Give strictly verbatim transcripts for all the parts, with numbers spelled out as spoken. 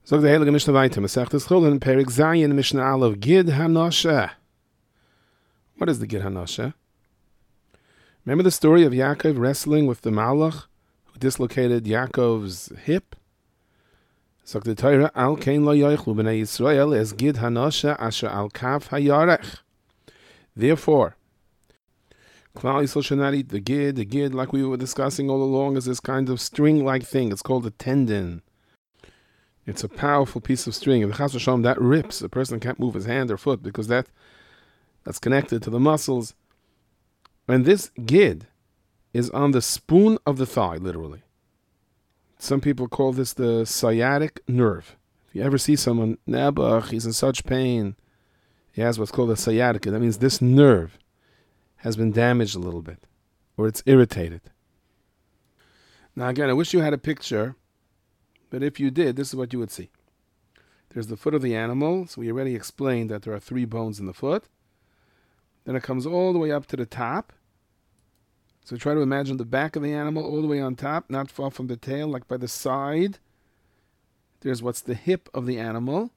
Zog the Heilige Mishnah weiter, Masechtes Chulin, Perek Zayin, Mishnah Aleph, Gid Hanoshe. What is the Gid Hanoshe? Remember the story of Yaakov wrestling with the Malach who dislocated Yaakov's hip? Zog the Torah, Al Kein Lo Yoichlu B'nei Yisrael, Es Gid Hanoshe Asher Al Kaf HaYarech. Therefore, Klal Yisrael should not eat the Gid. The Gid, like we were discussing all along, is this kind of string-like thing. It's called a tendon. It's a powerful piece of string. If the Chas v'Shalom that rips, a person can't move his hand or foot because that that's connected to the muscles. And this gid is on the spoon of the thigh, literally. Some people call this the sciatic nerve. If you ever see someone, Nebuch, he's in such pain, he has what's called a sciatica. That means this nerve has been damaged a little bit, or it's irritated. Now again, I wish you had a picture. But if you did, this is what you would see. There's the foot of the animal. So we already explained that there are three bones in the foot. Then it comes all the way up to the top. So try to imagine the back of the animal all the way on top, not far from the tail, like by the side. There's what's the hip of the animal.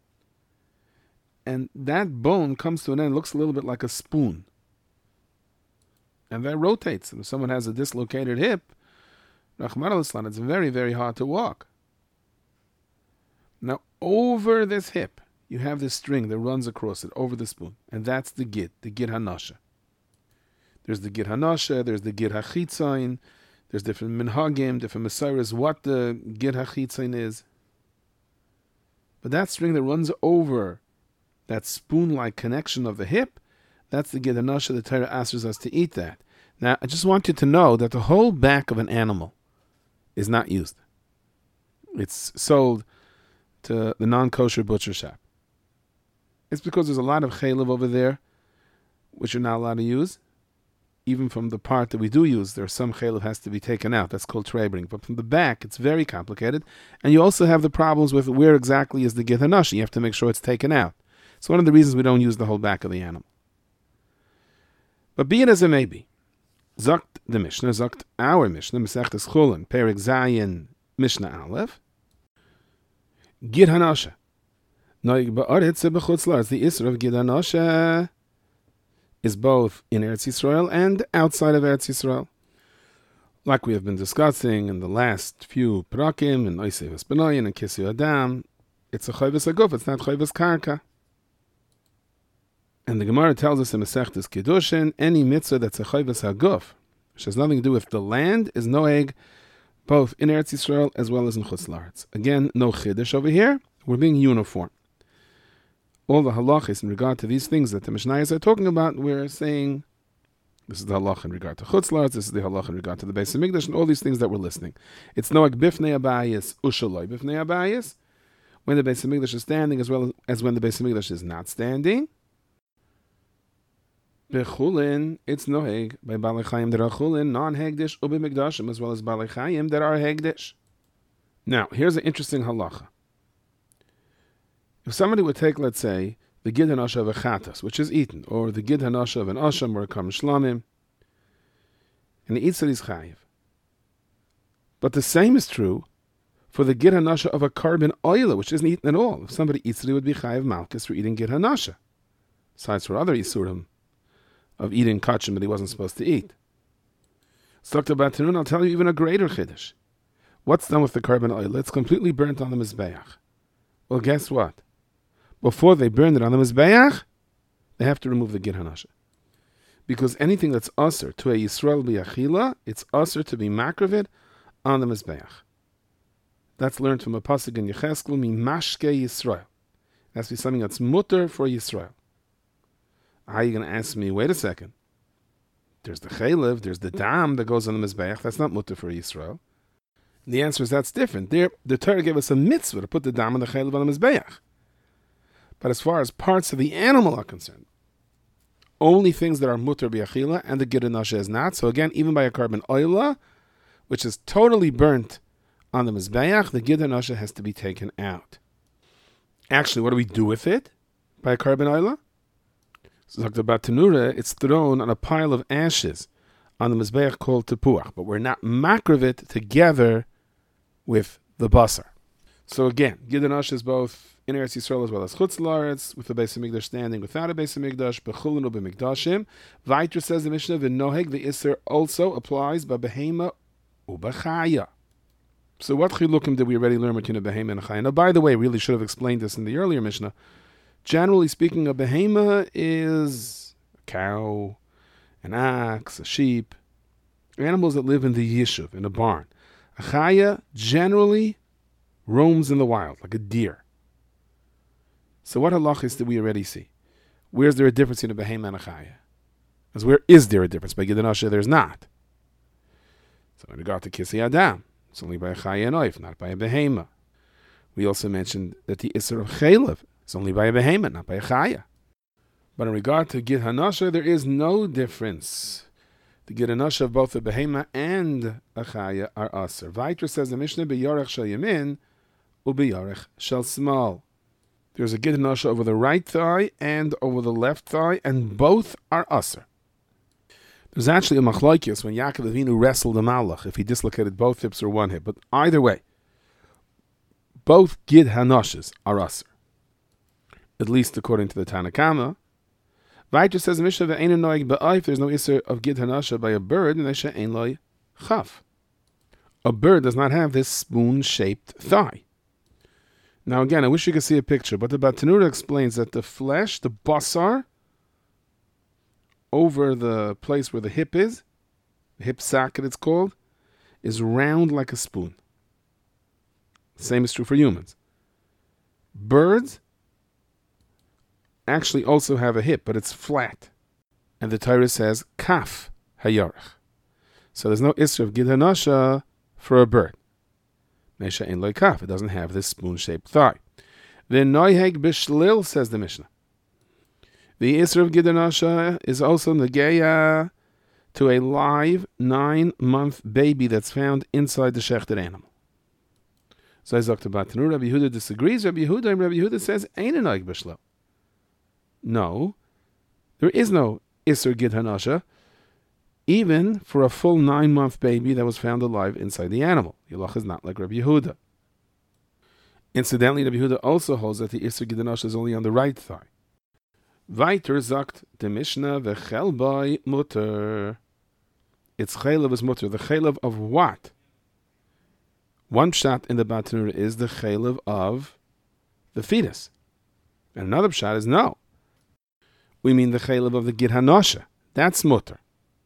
And that bone comes to an end, looks a little bit like a spoon. And that rotates. And if someone has a dislocated hip, Rahman al-Islam, it's very, very hard to walk. Now, over this hip, you have this string that runs across it, over the spoon. And that's the Gid, the Gid Hanoshe. There's the Gid Hanoshe, there's the Gid HaChitzain, there's different minhagim, different messiahs, what the Gid HaChitzain is. But that string that runs over that spoon-like connection of the hip, that's the Gid Hanoshe. The Torah asks us to eat that. Now, I just want you to know that the whole back of an animal is not used. It's sold to the non-kosher butcher shop. It's because there's a lot of chaylev over there, which you're not allowed to use. Even from the part that we do use, there's some chaylev has to be taken out. That's called treibring. But from the back, it's very complicated. And you also have the problems with where exactly is the Gid Hanoshe. You have to make sure it's taken out. It's one of the reasons we don't use the whole back of the animal. But be it as it may be, Zogt the Mishnah, Zogt our Mishnah, Masechtes Chulin, Perek Zayin, Mishnah Aleph, Gid Hanoshe. Noig ba'aretz b'chutz la'aretz. The Isra of Gid Hanoshe is both in Eretz Yisrael and outside of Eretz Yisrael. Like we have been discussing in the last few prakim, in Oisei V'Spenoyin and Kisyu Adam, it's a chayvus haguf, it's not chayvus karka. And the Gemara tells us in Masechtes Kiddushin, any mitzvah that's a chayvus haguf, which has nothing to do with the land, is noeg both in Eretz Yisrael as well as in Chutz La'aretz. Again, no chiddush over here. We're being uniform. All the halachas in regard to these things that the Mishnayos are talking about, we're saying this is the halach in regard to Chutz La'aretz, this is the halach in regard to the Beis Hamikdash, and all these things that we're listening. It's noeg bifnei abayis ushaloi bifnei abayis, when the Beis Hamikdash is standing as well as when the Beis Hamikdash is not standing. Bechulin, it's noheg by Balei Chayim that are chulin, non-hegdish, ubi mikdashim, as well as Balei Chayim that are hegdish. Now, here's an interesting halacha. If somebody would take, let's say, the Gid Hanoshe of a chatas, which is eaten, or the Gid Hanoshe of an asham or a karm shlamim, and he eats it, he's chayiv. But the same is true for the Gid Hanoshe of a carbon oil, which isn't eaten at all. If somebody eats it, he would be chayiv malchus for eating Gid Hanoshe. Besides for other isurim of eating kachim that he wasn't supposed to eat. So Doctor Batanun, I'll tell you even a greater chiddush. What's done with the carbon oil? It's completely burnt on the mizbeach. Well, guess what? Before they burn it on the mizbeach, they have to remove the Gid Hanoshe. Because anything that's usher to a Yisrael b'yachila, it's usher to be makravit on the mizbeach. That's learned from a pasuk in Yecheskel, mi mashke Yisrael. It has to be something that's mutter for Yisrael. How are you going to ask me, wait a second, there's the chaylev, there's the dam that goes on the mizbeach, that's not mutter for Yisrael. And the answer is that's different. There, the Torah gave us a mitzvah to put the dam and the chaylev on the mizbeach. But as far as parts of the animal are concerned, only things that are mutter b'yachila, and the Gid Hanoshe is not. So again, even by a carbon oila, which is totally burnt on the mizbeach, the Gid Hanoshe has to be taken out. Actually, what do we do with it by a carbon oila? So Doctor Batanura, it's thrown on a pile of ashes on the mizbeach called tepuach, but we're not makravit together with the basar. So again, Gid Hanasha is both in Eretz Yisrael as well as Chutz La'aretz, with the Beis Hamikdash standing without a Beis Hamikdash, B'chulin u'b'mikdashim. Vayter says the Mishnah, V'noheg, the Isser also applies by Behema u'b'chaya. So what chilukim did we already learn between a Behema and a Chaya? Now, by the way, we really should have explained this in the earlier Mishnah. Generally speaking, a Behema is a cow, an ox, a sheep, animals that live in the yishuv, in a barn. A Chaya generally roams in the wild, like a deer. So what halachis did we already see? Where's there a difference in a behema and a chaya? Because where is there a difference? By Gid Hanasha, there's not. So in regard to Kisei Adam, it's only by a chaya and oif, not by a behema. We also mentioned that the Isser of Chaylev is only by a behema, not by a chaya. But in regard to Gid Hanasha, there is no difference. The Gid Hanasha of both a behema and a chaya are aser. Vayter says the Mishnah, B'yorech shel yamin, u'b'yorech shel smal. There's a Gid Hanasha over the right thigh and over the left thigh, and both are aser. There's actually a machlokes when Yaakov Avinu wrestled a malach, if he dislocated both hips or one hip. But either way, both Gid Hanashas are aser, at least according to the Tanna Kama. Vayter says, Mishnah ve'ein noeg ba'ayif, there's no iser of Gid Hanasha by a bird, and nesha ein loy chaf. A bird does not have this spoon-shaped thigh. Now again, I wish you could see a picture, but the Batanura explains that the flesh, the basar, over the place where the hip is, the hip socket it's called, is round like a spoon. The same is true for humans. Birds actually also have a hip, but it's flat. And the Torah says, kaf hayarech. So there's no isra of Gid Hanasha for a bird. Nesha ein loy kaf. It doesn't have this spoon-shaped thigh. The noiheg b'shlil, says the Mishnah. The isra of Gid Hanasha is also negeya to a live nine-month baby that's found inside the shechted animal. So I talked about Tanur. Rabbi Yehuda disagrees. Rabbi Yehuda and Rabbi Yehuda says ein a noig b'shlil. No, there is no isra Gid Hanasha, even for a full nine-month baby that was found alive inside the animal. Yilach is not like Rabbi Yehuda. Incidentally, Rabbi Yehuda also holds that the Isser Gid Hanasha is only on the right thigh. Weiter sagt the Mishnah, v'chelboi mutter. Its chaylev is mutter. The chaylev of what? One pshat in the Batanura is the chaylev of the fetus. And another pshat is no. We mean the chaylev of the Gid Hanasha. That's mutter.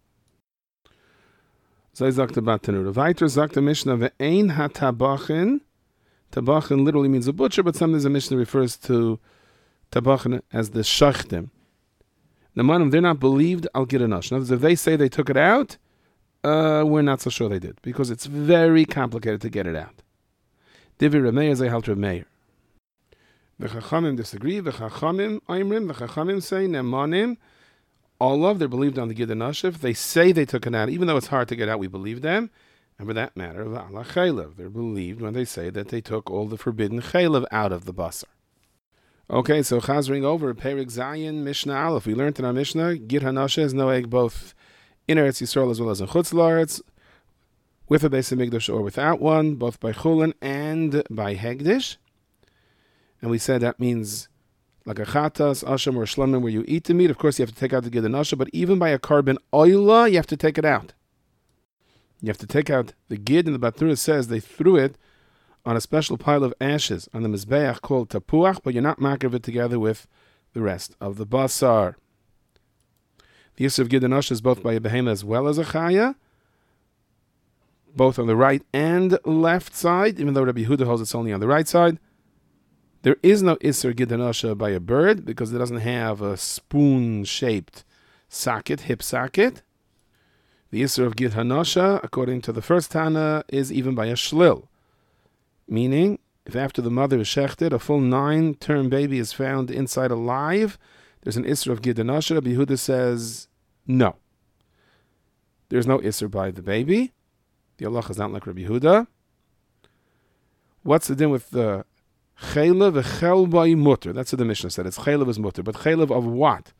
So I sagt about Tanura. Weiter sagt the Mishnah, ve'ein ha-tabachin. Tabachin literally means a butcher, but sometimes the Mishnah refers to tabachin as the shachtim. The manim, they're not believed al Gid Hanasha. In other words, if they say they took it out, uh, we're not so sure they did, because it's very complicated to get it out. Divi Rameir zehalt Rameir. The Chachamim disagree. The Chachamim Aimrim. The Chachamim say nemanim. All of, they're believed on the Gid Hanasha. If they say they took it out, even though it's hard to get out, we believe them. And for that matter, v'ala chaylev, they're believed when they say that they took all the forbidden chaylev out of the basar. Okay, so chazring over, Perik Zayin, Mishnah Aleph. We learned in our Mishnah, Gid Hanasha is noeg both in Eretz Yisrael as well as in Chutz La'aretz, with a Beis Hamikdash or without one, both by Chulin and by Hegdish. And we said that means like a chatas, asham, or shlamim, where you eat the meat. Of course, you have to take out the Gid Hanasha, but even by a carbon oila, you have to take it out. You have to take out the Gid, and the Batura says they threw it on a special pile of ashes on the Mizbeach called tapuach, but you're not making it together with the rest of the basar. The use of Gid Hanasha is both by a behema as well as a chaya, both on the right and left side, even though Rabbi Yehuda holds it's only on the right side. There is no Isser Gid Hanasha by a bird because it doesn't have a spoon-shaped socket, hip socket. The Isser of Gid Hanasha, according to the first Tana, is even by a shlil. Meaning, if after the mother is shechted, a full nine-term baby is found inside alive, there's an Isser of Gid Hanasha. Rabbi Yehuda says, no. There's no Isser by the baby. The Allah is not like Rabbi Yehuda. What's the din with the Chaylev v'chelboi mutter? That's what the Mishnah said. It's chaylev is mutter. But chaylev of what?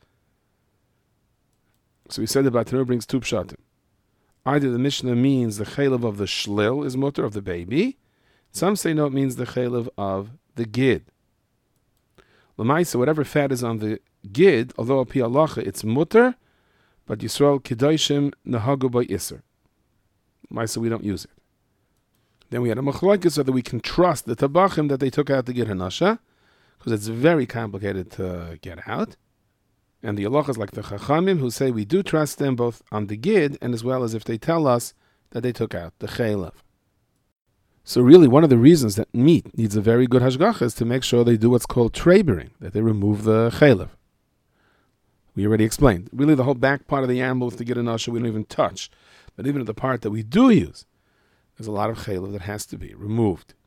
So we said about Tanur brings two pshatim. Either the Mishnah means the chaylev of the shlil is mutter, of the baby. Some say no, it means the chaylev of the gid. L'maisa, whatever fat is on the gid, although al pi halacha it's mutter, but Yisrael kedoshim nahagu by iser. L'maisa, we don't use it. Then we had a machlokes whether we can trust the tabachim that they took out the gid hanasha, because it's very complicated to get out. And the halachas like the chachamim who say we do trust them both on the gid and as well as if they tell us that they took out the chaylev. So really, one of the reasons that meat needs a very good hashgacha is to make sure they do what's called trebering, that they remove the chaylev. We already explained. Really, the whole back part of the animal with the gid hanasha we don't even touch. But even the part that we do use, there's a lot of chaylev that has to be removed.